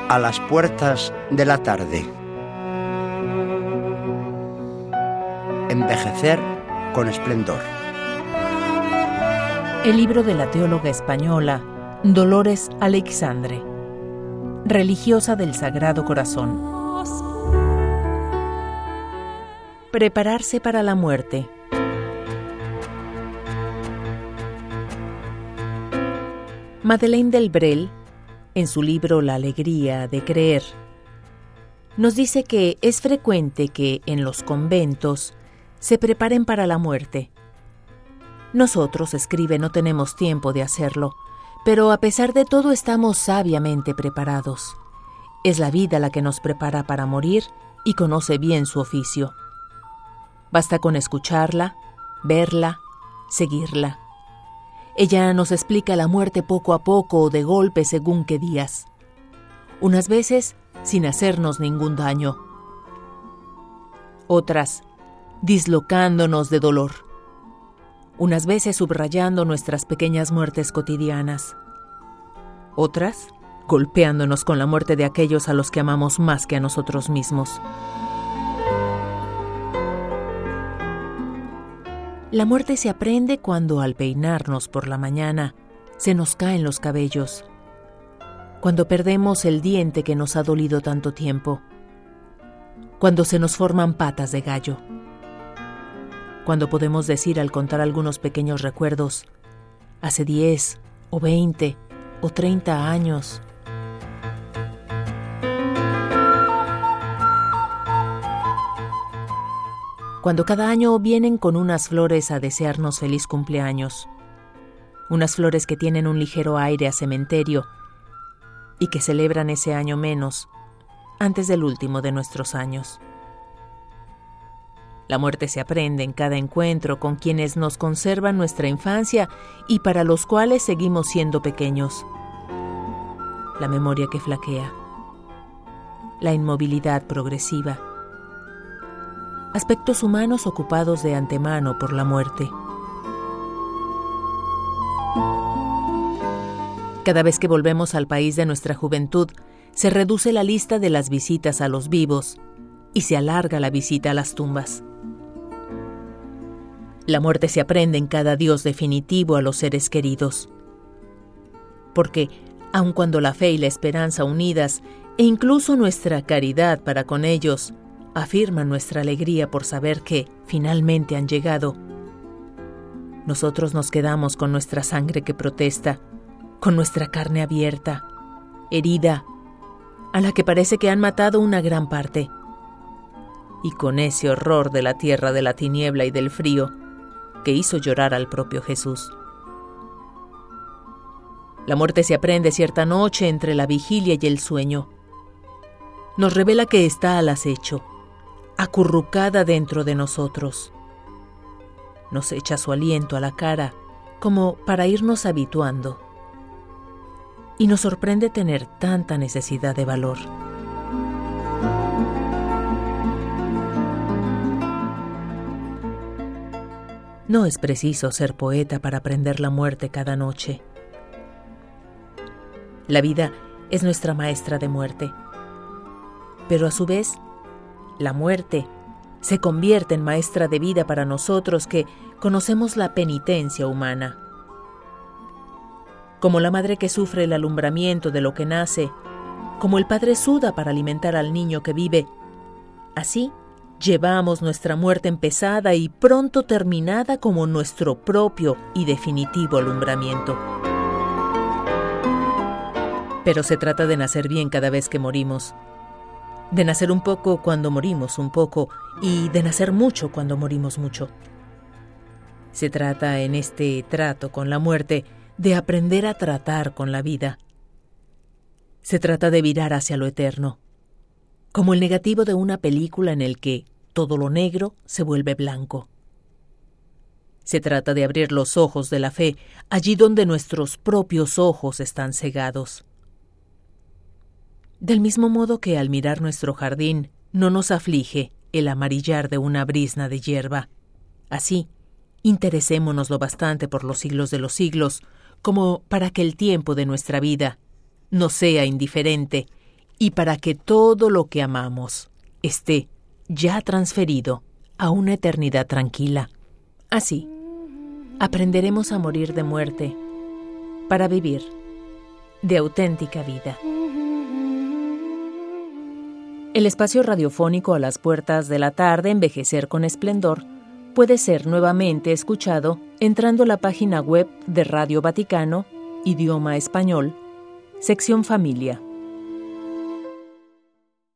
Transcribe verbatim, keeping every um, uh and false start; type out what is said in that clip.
A las puertas de la tarde. Envejecer con esplendor. El libro de la teóloga española Dolores Aleixandre, religiosa del Sagrado Corazón. Prepararse para la muerte. Madeleine Delbrel, en su libro La alegría de creer, nos dice que es frecuente que en los conventos se preparen para la muerte. Nosotros, escribe, no tenemos tiempo de hacerlo, pero a pesar de todo estamos sabiamente preparados. Es la vida la que nos prepara para morir y conoce bien su oficio. Basta con escucharla, verla, seguirla. Ella nos explica la muerte poco a poco o de golpe según qué días. Unas veces sin hacernos ningún daño. Otras dislocándonos de dolor. Unas veces subrayando nuestras pequeñas muertes cotidianas. Otras golpeándonos con la muerte de aquellos a los que amamos más que a nosotros mismos. La muerte se aprende cuando al peinarnos por la mañana se nos caen los cabellos, cuando perdemos el diente que nos ha dolido tanto tiempo, cuando se nos forman patas de gallo, cuando podemos decir al contar algunos pequeños recuerdos, hace diez o veinte o treinta años. Cuando cada año vienen con unas flores a desearnos feliz cumpleaños, unas flores que tienen un ligero aire a cementerio y que celebran ese año menos, antes del último de nuestros años. La muerte se aprende en cada encuentro con quienes nos conservan nuestra infancia y para los cuales seguimos siendo pequeños. La memoria que flaquea, la inmovilidad progresiva, aspectos humanos ocupados de antemano por la muerte. Cada vez que volvemos al país de nuestra juventud, se reduce la lista de las visitas a los vivos y se alarga la visita a las tumbas. La muerte se aprende en cada adiós definitivo a los seres queridos. Porque, aun cuando la fe y la esperanza unidas, e incluso nuestra caridad para con ellos, afirman nuestra alegría por saber que finalmente han llegado, nosotros nos quedamos con nuestra sangre que protesta, con nuestra carne abierta, herida, a la que parece que han matado una gran parte, y con ese horror de la tierra de la tiniebla y del frío que hizo llorar al propio Jesús. La muerte se aprende cierta noche entre la vigilia y el sueño. Nos revela que está al acecho, acurrucada dentro de nosotros. Nos echa su aliento a la cara como para irnos habituando. Y nos sorprende tener tanta necesidad de valor. No es preciso ser poeta para aprender la muerte cada noche. La vida es nuestra maestra de muerte. Pero a su vez, la muerte se convierte en maestra de vida para nosotros que conocemos la penitencia humana. Como la madre que sufre el alumbramiento de lo que nace, como el padre suda para alimentar al niño que vive, así llevamos nuestra muerte empezada y pronto terminada como nuestro propio y definitivo alumbramiento. Pero se trata de nacer bien cada vez que morimos, de nacer un poco cuando morimos un poco y de nacer mucho cuando morimos mucho. Se trata en este trato con la muerte de aprender a tratar con la vida. Se trata de virar hacia lo eterno, como el negativo de una película en el que todo lo negro se vuelve blanco. Se trata de abrir los ojos de la fe allí donde nuestros propios ojos están cegados. Del mismo modo que al mirar nuestro jardín no nos aflige el amarillar de una brizna de hierba, así interesémonos lo bastante por los siglos de los siglos como para que el tiempo de nuestra vida nos sea indiferente y para que todo lo que amamos esté ya transferido a una eternidad tranquila. Así, aprenderemos a morir de muerte para vivir de auténtica vida. El espacio radiofónico A las puertas de la tarde, Envejecer con Esplendor, puede ser nuevamente escuchado entrando a la página web de Radio Vaticano, idioma español, sección Familia.